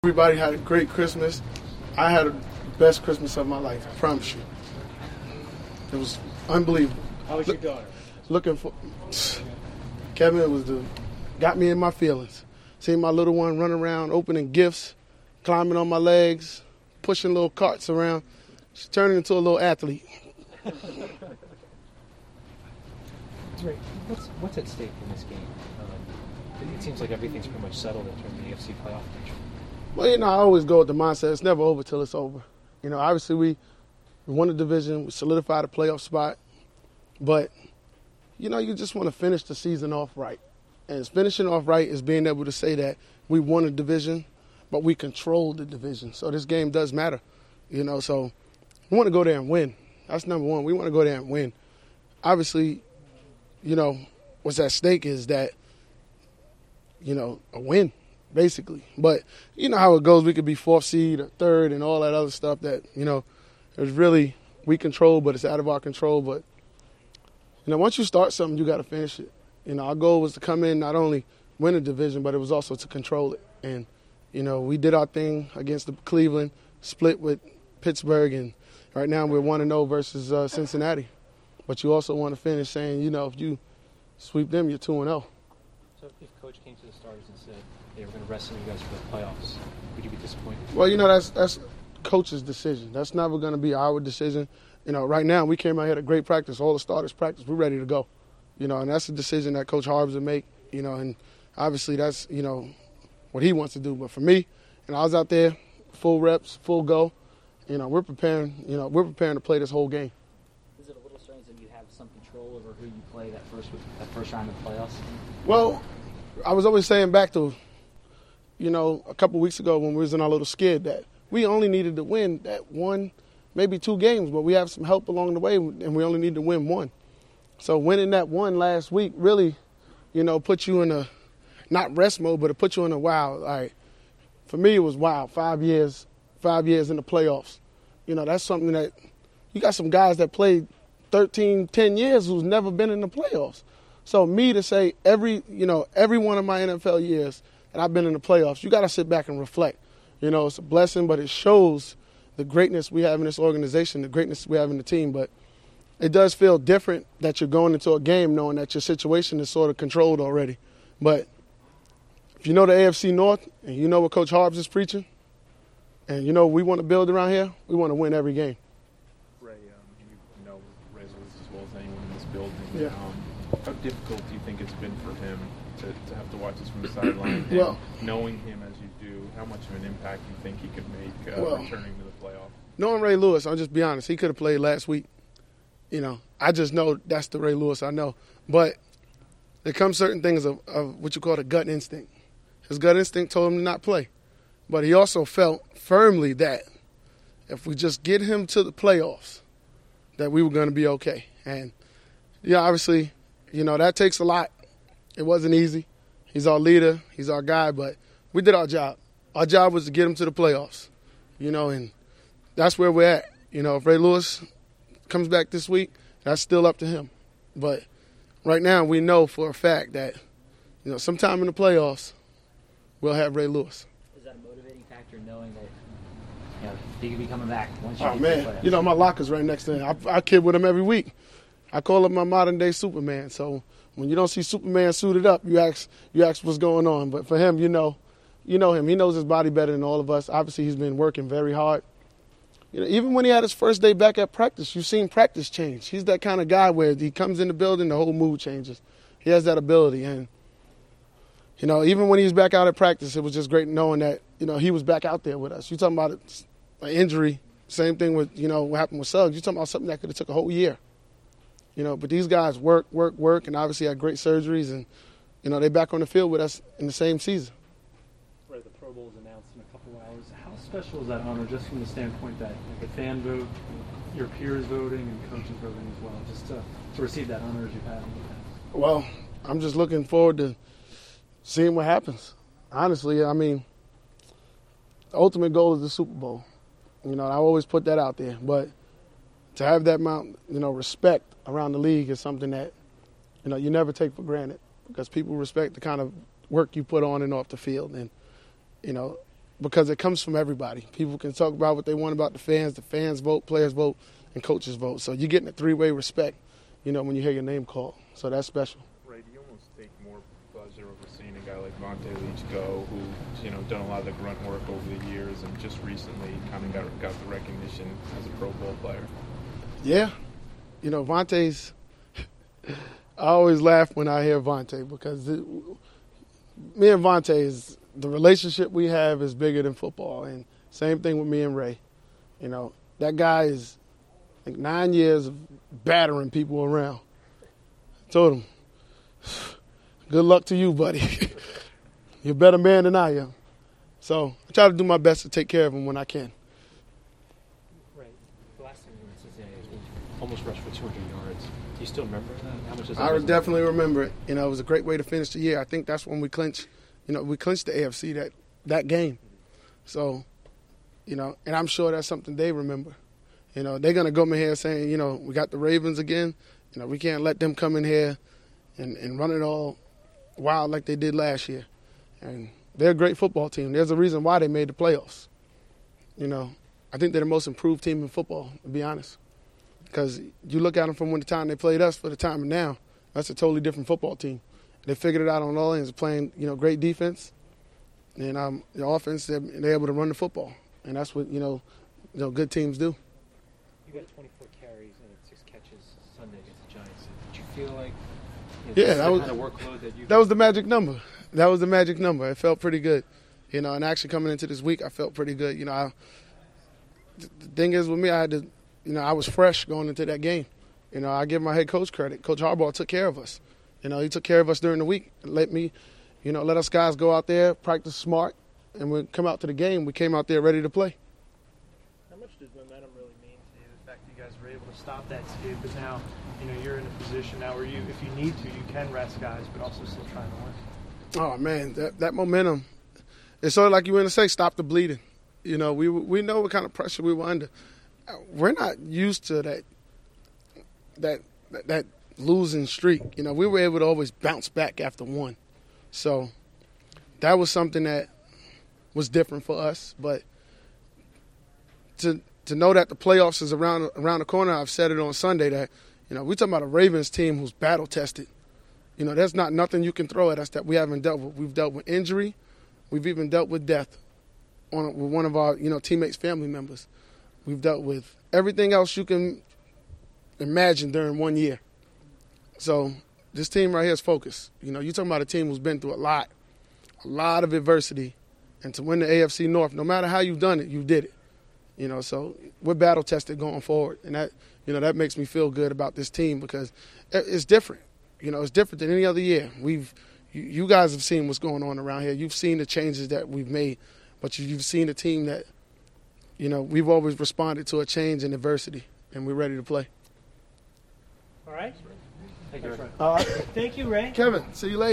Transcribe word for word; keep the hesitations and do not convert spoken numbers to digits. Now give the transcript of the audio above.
Everybody had a great Christmas. I had the best Christmas of my life, I promise you. It was unbelievable. How was your daughter? Looking for Kevin was the got me in my feelings. Seeing my little one run around, opening gifts, climbing on my legs, pushing little carts around. She's turning into a little athlete. Dre, what's what's at stake in this game? Um, it, it seems like everything's pretty much settled in terms of the A F C playoff picture. Well, you know, I always go with the mindset, it's never over till it's over. You know, obviously we, we won the division, we solidified a playoff spot, but, you know, you just want to finish the season off right. And finishing off right is being able to say that we won a division, but we controlled the division. So this game does matter, you know, so we want to go there and win. That's number one. We want to go there and win. Obviously, you know, what's at stake is that, you know, a win. Basically. But you know how it goes. We could be fourth seed or third and all that other stuff that, you know, there's really we control, but it's out of our control. But, you know, once you start something, you got to finish it. You know, our goal was to come in, not only win a division, but it was also to control it. And, you know, we did our thing against the Cleveland, split with Pittsburgh, and right now we're one and oh versus uh, Cincinnati. But you also want to finish saying, you know, if you sweep them, you're two and oh. So if Coach came to the starters and said they were going to wrestle you guys for the playoffs, would you be disappointed? Well, you know, that's that's Coach's decision. That's never going to be our decision. You know, right now we came out here to great practice, all the starters practice. We're ready to go. You know, and that's a decision that Coach Harbs will make, you know, and obviously that's, you know, what he wants to do. But for me, you know, I was out there, full reps, full go. You know, we're preparing, you know, we're preparing to play this whole game. Is it a little strange that you have some control over who you play that first that first round of the playoffs? Well, I was always saying back to, you know, a couple weeks ago when we was in our little skid that we only needed to win that one, maybe two games, but we have some help along the way, and we only need to win one. So winning that one last week really, you know, put you in a, not rest mode, but it put you in a wow. All right. For me, it was wow. Five years, five years in the playoffs. You know, that's something that, you got some guys that played thirteen, ten years who's never been in the playoffs. So me to say every, you know, every one of my N F L years that I've been in the playoffs, you got to sit back and reflect. You know, it's a blessing, but it shows the greatness we have in this organization, the greatness we have in the team. But it does feel different that you're going into a game knowing that your situation is sort of controlled already. But if you know the A F C North and you know what Coach Harbs is preaching, and you know we want to build around here, we want to win every game. Ray, um, you know Ray Lewis as well as anyone in this building. Yeah. Um, how difficult do you think it's been for him to, to have to watch this from the sideline? And well, knowing him as you do, how much of an impact do you think he could make uh, well, returning to the playoff? Knowing Ray Lewis, I'll just be honest, he could have played last week. You know, I just know that's the Ray Lewis I know. But there come certain things of, of what you call a gut instinct. His gut instinct told him to not play. But he also felt firmly that if we just get him to the playoffs, that we were going to be okay. And, yeah, obviously, you know, that takes a lot. It wasn't easy. He's our leader. He's our guy. But we did our job. Our job was to get him to the playoffs, you know, and that's where we're at. You know, if Ray Lewis comes back this week, that's still up to him. But right now we know for a fact that, you know, sometime in the playoffs, we'll have Ray Lewis. Is that a motivating factor, knowing that, you know, he could be coming back once you Oh, get man. to the playoffs? You know, my locker's right next to him. I, I kid with him every week. I call him my modern-day Superman. So when you don't see Superman suited up, you ask you ask what's going on. But for him, you know, you know him. He knows his body better than all of us. Obviously, he's been working very hard. You know, even when he had his first day back at practice, you've seen practice change. He's that kind of guy where he comes in the building, the whole mood changes. He has that ability. And, you know, even when he was back out at practice, it was just great knowing that, you know, he was back out there with us. You're talking about an injury, same thing with, you know, what happened with Suggs. You're talking about something that could have took a whole year. You know, but these guys work, work, work, and obviously had great surgeries. And, you know, they're back on the field with us in the same season. Right, the Pro Bowl is announced in a couple hours. How special is that honor, just from the standpoint that the fan vote, your peers voting, and coaches voting as well, just to, to receive that honor as you've had in the past? Well, I'm just looking forward to seeing what happens. Honestly, I mean, the ultimate goal is the Super Bowl. You know, I always put that out there. But to have that amount, you know, respect around the league is something that, you know, you never take for granted because people respect the kind of work you put on and off the field. And, you know, because it comes from everybody. People can talk about what they want about the fans. The fans vote, players vote, and coaches vote. So you're getting a three-way respect, you know, when you hear your name called. So that's special. Right, you almost take more pleasure over seeing a guy like Vontae Leach go, who's, you know, done a lot of the grunt work over the years and just recently kind of got got the recognition as a Pro Bowl player. Yeah. You know, Vontae's – I always laugh when I hear Vontae because it, me and Vontae is – the relationship we have is bigger than football. And same thing with me and Ray. You know, that guy is like nine years of battering people around. I told him, good luck to you, buddy. You're a better man than I am. So I try to do my best to take care of him when I can. Right. The last time you went to Cincinnati, you almost rushed for two hundred yards. Do you still remember that? How much does that I resonate? definitely remember it. You know, it was a great way to finish the year. I think that's when we clinched, you know, we clinched the A F C that, that game. So, you know, and I'm sure that's something they remember. You know, they're going to come in here saying, you know, we got the Ravens again. You know, we can't let them come in here and, and run it all wild like they did last year. And they're a great football team. There's a reason why they made the playoffs. You know, I think they're the most improved team in football, to be honest. Because you look at them from when the time they played us for the time of now, that's a totally different football team. They figured it out on all ends, playing, you know, great defense. And um, the offense, they're, they're able to run the football. And that's what, you know, you know, good teams do. You got twenty-four carries and six catches Sunday against the Giants. Did you feel like you know, Yeah, the that was, kind of workload that you that was the magic number. That was the magic number. It felt pretty good. You know, and actually coming into this week, I felt pretty good. You know, I, the thing is with me, I had to, you know, I was fresh going into that game. You know, I give my head coach credit. Coach Harbaugh took care of us. You know, he took care of us during the week. Let me, you know, let us guys go out there, practice smart, and when we come out to the game, we came out there ready to play. How much does momentum really mean to you? The fact that you guys were able to stop that skid, but now, you know, you're in a position now where you, if you need to, you can rest guys, but also still trying to win. Oh man, that that momentum. It's sort of like you were going to say, stop the bleeding. You know, we we know what kind of pressure we were under. We're not used to that that that, that losing streak. You know, we were able to always bounce back after one. So that was something that was different for us. But to to know that the playoffs is around around the corner, I've said it on Sunday that, you know, we're talking about a Ravens team who's battle tested. You know, there's not nothing you can throw at us that we haven't dealt with. We've dealt with injury. We've even dealt with death on with one of our, you know, teammates' family members. We've dealt with everything else you can imagine during one year. So this team right here is focused. You know, you're talking about a team who's been through a lot, a lot of adversity. And to win the A F C North, no matter how you've done it, you did it. You know, so we're battle tested going forward. And that, you know, that makes me feel good about this team because it's different. You know, it's different than any other year. We've, you, you guys have seen what's going on around here. You've seen the changes that we've made, but you, you've seen a team that, you know, we've always responded to a change in adversity, and we're ready to play. All right? Thank you. All right. Thank you, Ray. Kevin, see you later.